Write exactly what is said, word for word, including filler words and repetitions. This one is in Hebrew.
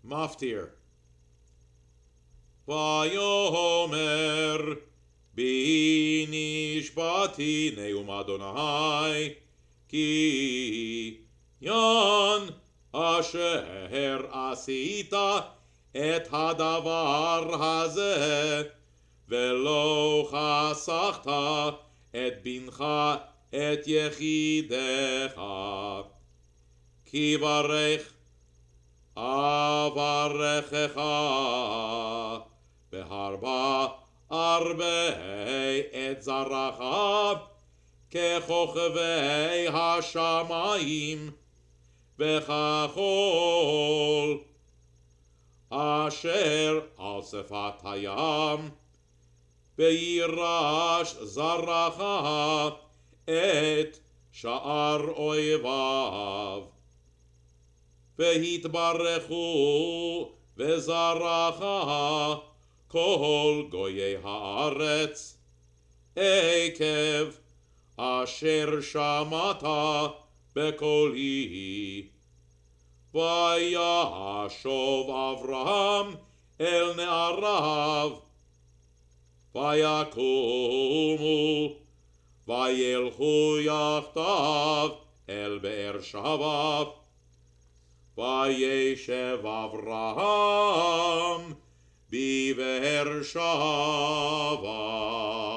מפטיר. ויאמר בי נשבעתי נאום אדוני כי ין אשר עשית את הדבר הזה ולא חסכת את בנך את יחידך כי ברך אברכך בהרבה הרבה את זרעך ככוכבי השמיים וככל אשר על שפת הים וירש זרעך את שאר אויביו והתברכו וזרעך כל גויי הארץ עקב אשר שמעת בקולי. וישוב אברהם אל נעריו ויקומו וילכו יחדיו אל באר שבע וישב אברהם בבאר שבע.